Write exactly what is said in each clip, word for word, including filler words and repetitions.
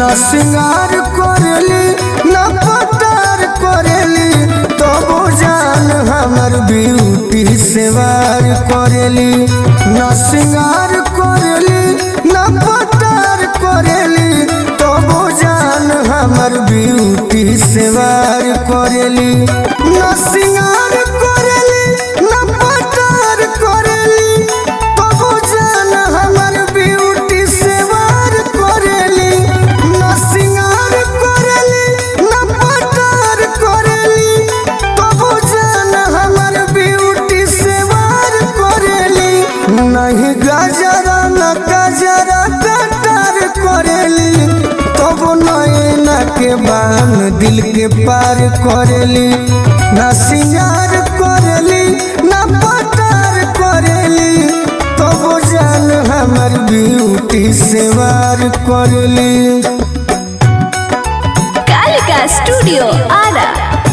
ना सिंगार करेली ना पटार करेली तबो जान हमर ब्यूटी से वार करेली। ना सिंगार करेली ना पटार करेली तबो जान हमर ब्यूटी से वार करेली। ना सिंगार करेली ना पटार करेली तबो जान हमर ब्यूटी से वार करेली। ना सिंगार करेली ना पटार करेली तबो जान हमर ब्यूटी से वार करेली। नहीं गजरा न गजरा कटार करेली तबो नैना के बान दिल के पार करेली। ना सिंगार करेली ना पटार करेली तबो जान हमर ब्यूटी से वार करेली। कालिका स्टूडियो आरा।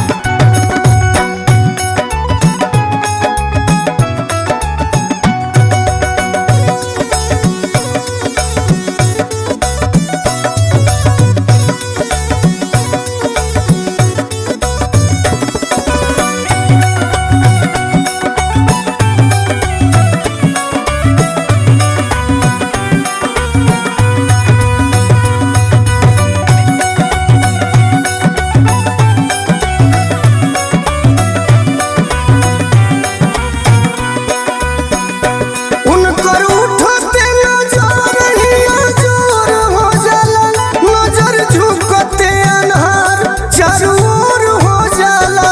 उनकर उठते नजर हिया जोर हो जाला नजर झुकते अनहार चारों ओर हो जाला।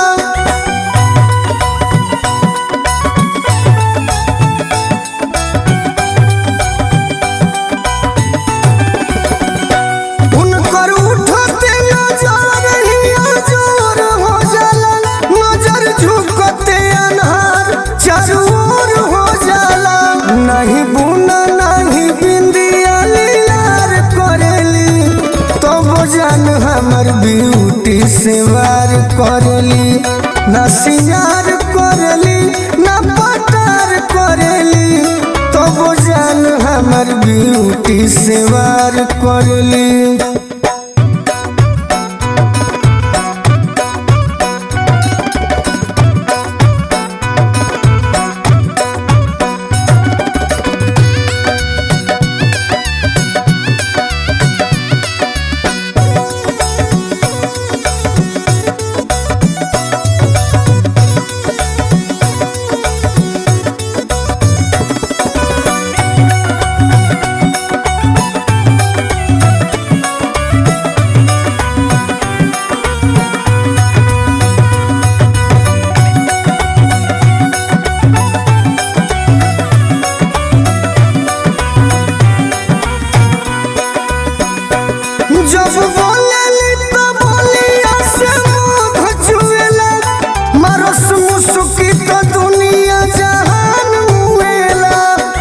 उनकर उठते नजर हिया जोर हो जाला नजर झुकते अनहार चारों ओर हो जाला। नहीं बुना नहीं बिंदिया लीलार करेली तबो जान हमर ब्यूटी से वार करेली। ना सिंगार करेली ना पटार करेली तबो जान हमर ब्यूटी से वार करेली। जब बोलेली तो बोलिया से मुँह छुएला मरस मुसुकी तो दुनिया जहान मुएला।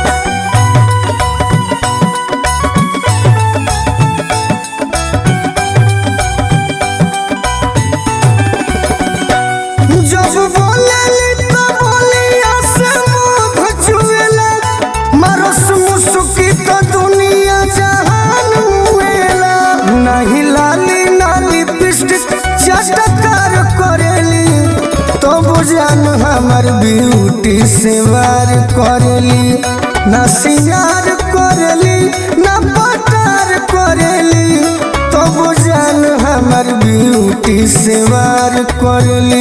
जब बोलेली तो बोलिया से मुँह छुएला मरस मुसुकी तो दुनिया जहान मुएला। नहीं लाली नाली पिस्टिक चटकार करेली तबो जान हमर ब्यूटी से वार करेली। ना सिंगार करेली ना पटार करेली तबो जान हमर ब्यूटी से वार करेली।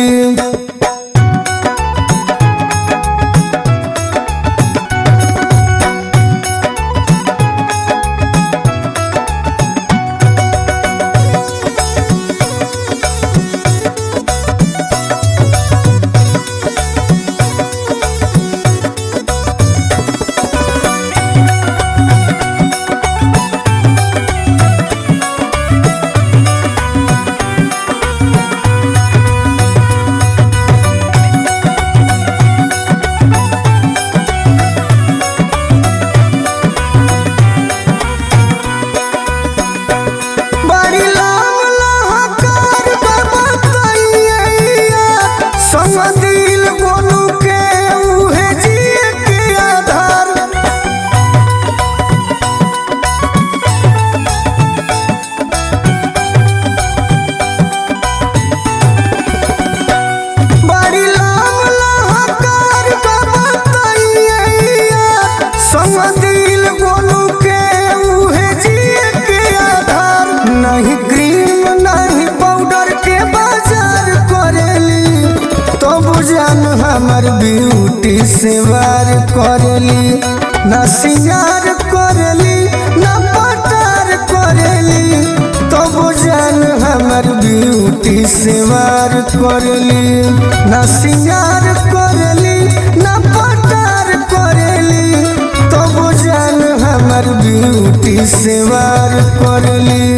छुआ दिल गोलू के उहे जिए के आधार। नहीं क्रीम नहीं पाउडर के बाजार करेली, तो बुझान हमर ब्यूटी से वार करेली। ना सिंगार करेली ना पटार करेली, तो बुझान हमर ब्यूटी से वार करेली। ना सिंगार करेली ना पटार करेली, तो बुझान हमर ब्यूटी से वार करेली।